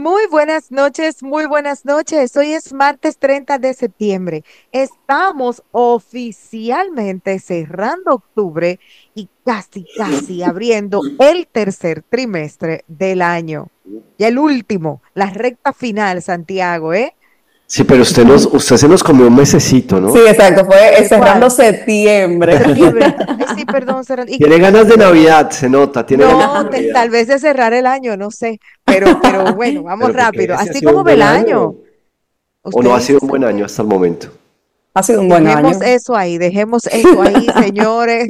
Muy buenas noches, muy buenas noches. Hoy es martes 30 de septiembre. Estamos oficialmente cerrando octubre y casi abriendo el tercer trimestre del año. Y el último, la recta final, Santiago, ¿eh? Sí, pero usted se nos comió un mesecito, Sí, ¿no? exacto, fue cerrando ¿Cuál? septiembre. Septiembre. Ay, sí, perdón, ¿y Tiene qué ganas de pasó? Navidad, se nota, tiene ganas de No, tal Navidad. vez de cerrar el año, no sé, pero bueno, vamos Pero porque rápido. ese ha Así sido como un ve buen el año, año. o no Usted ha sido dice, un buen año Santiago. hasta el momento. Ha sido un buen año. Dejemos eso ahí, señores.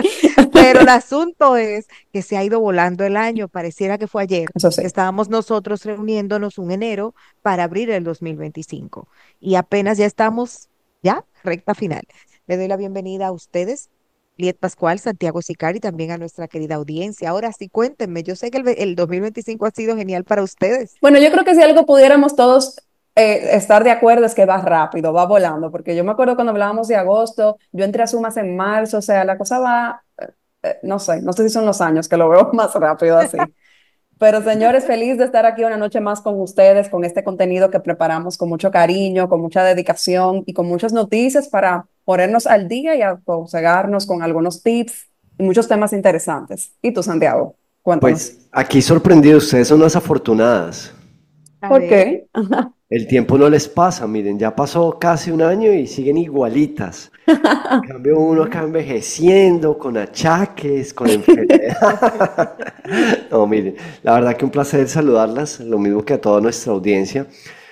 Pero el asunto es que se ha ido volando el año. Pareciera que fue ayer Eso que sí. estábamos nosotros reuniéndonos un enero para abrir el 2025. Y apenas ya estamos, ya, recta final. Le doy la bienvenida a ustedes, Liet Pascual, Santiago Sicari, y también a nuestra querida audiencia. Ahora sí, cuéntenme. Yo sé que el 2025 ha sido genial para ustedes. Bueno, yo creo que si algo pudiéramos todos estar de acuerdo es que va rápido, va volando, porque yo me acuerdo cuando hablábamos de agosto, yo entré a Sumas en marzo, o sea, la cosa va, no sé si son los años que lo veo más rápido así. Pero señores, feliz de estar aquí una noche más con ustedes, con este contenido que preparamos con mucho cariño, con mucha dedicación y con muchas noticias para ponernos al día y aconsejarnos con algunos tips y muchos temas interesantes. ¿Y tú, Santiago? Cuéntanos. Pues aquí sorprendido, ustedes son unas afortunadas. A ¿Por ver. qué? El tiempo no les pasa, miren, ya pasó casi un año y siguen igualitas. En cambio, uno acá envejeciendo, con achaques, con enfermedad. No, miren, la verdad que un placer saludarlas, lo mismo que a toda nuestra audiencia.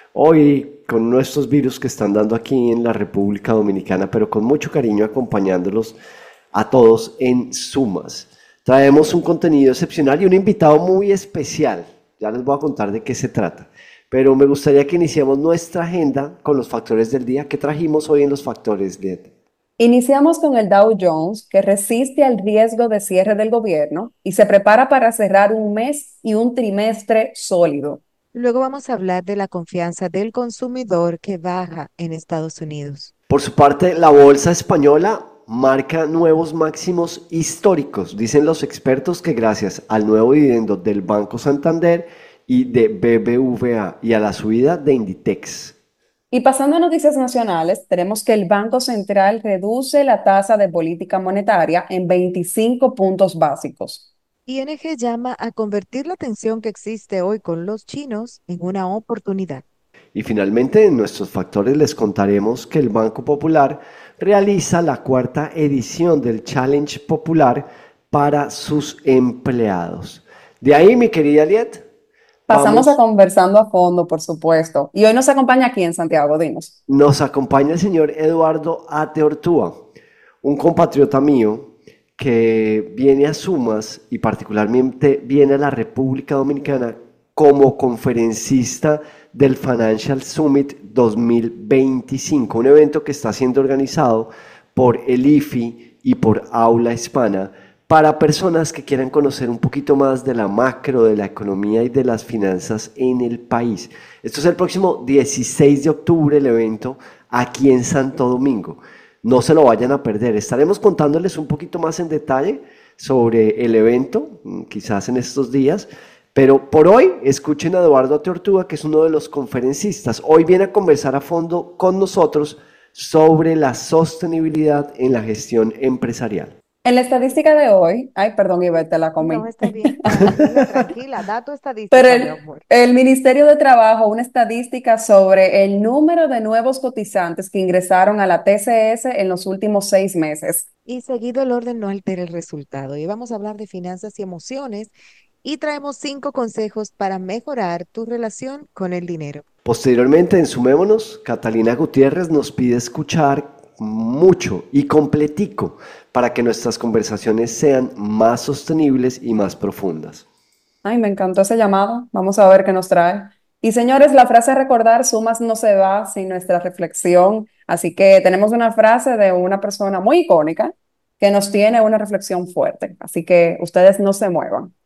Hoy con nuestros virus que están dando aquí en la República Dominicana, pero con mucho cariño acompañándolos a todos en Sumas. Traemos un contenido excepcional y un invitado muy especial. Ya les voy a contar de qué se trata. Pero me gustaría que iniciemos nuestra agenda con los factores del día que trajimos hoy en los factores, Liet. Iniciamos con el Dow Jones, que resiste al riesgo de cierre del gobierno y se prepara para cerrar un mes y un trimestre sólido. Luego vamos a hablar de la confianza del consumidor que baja en Estados Unidos. Por su parte, la bolsa española marca nuevos máximos históricos. Dicen los expertos que gracias al nuevo dividendo del Banco Santander y de BBVA y a la subida de Inditex. Y pasando a noticias nacionales, tenemos que el Banco Central reduce la tasa de política monetaria en 25 puntos básicos. ING llama a convertir la tensión que existe hoy con los chinos en una oportunidad. Y finalmente, en nuestros factores les contaremos que el Banco Popular realiza la cuarta edición del Challenge Popular para sus empleados. De ahí, mi querida Liet, Pasamos a vamos, conversando a fondo, por supuesto. Y hoy nos acompaña aquí en Santiago, dinos. nos acompaña el señor Eduardo Ateortúa, un compatriota mío que viene a Sumas y particularmente viene a la República Dominicana como conferencista del Financial Summit 2025, un evento que está siendo organizado por el IFI y por Aula Hispana para personas que quieran conocer un poquito más de la macro, de la economía y de las finanzas en el país. Esto es el próximo 16 de octubre, el evento aquí en Santo Domingo. No se lo vayan a perder. Estaremos contándoles un poquito más en detalle sobre el evento, quizás en estos días. Pero por hoy, escuchen a Eduardo Tortuga, que es uno de los conferencistas. Hoy viene a conversar a fondo con nosotros sobre la sostenibilidad en la gestión empresarial. En la estadística de hoy, ay, perdón, Ivette, te la No, comí. está bien, tranquila, tranquila. Dato Pero estadística, mi el, amor. el Ministerio de Trabajo, una estadística sobre el número de nuevos cotizantes que ingresaron a la TCS en los últimos 6 meses. Y seguido el orden no altera el resultado. Y vamos a hablar de finanzas y emociones y traemos 5 consejos para mejorar tu relación con el dinero. Posteriormente, en Sumémonos, Catalina Gutiérrez nos pide escuchar mucho y completico para que nuestras conversaciones sean más sostenibles y más profundas. Ay, me encantó ese llamado. Vamos a ver qué nos trae. Y señores, la frase a recordar, sumas no se va sin nuestra reflexión. Así que tenemos una frase de una persona muy icónica que nos tiene una reflexión fuerte. Así que ustedes no se muevan.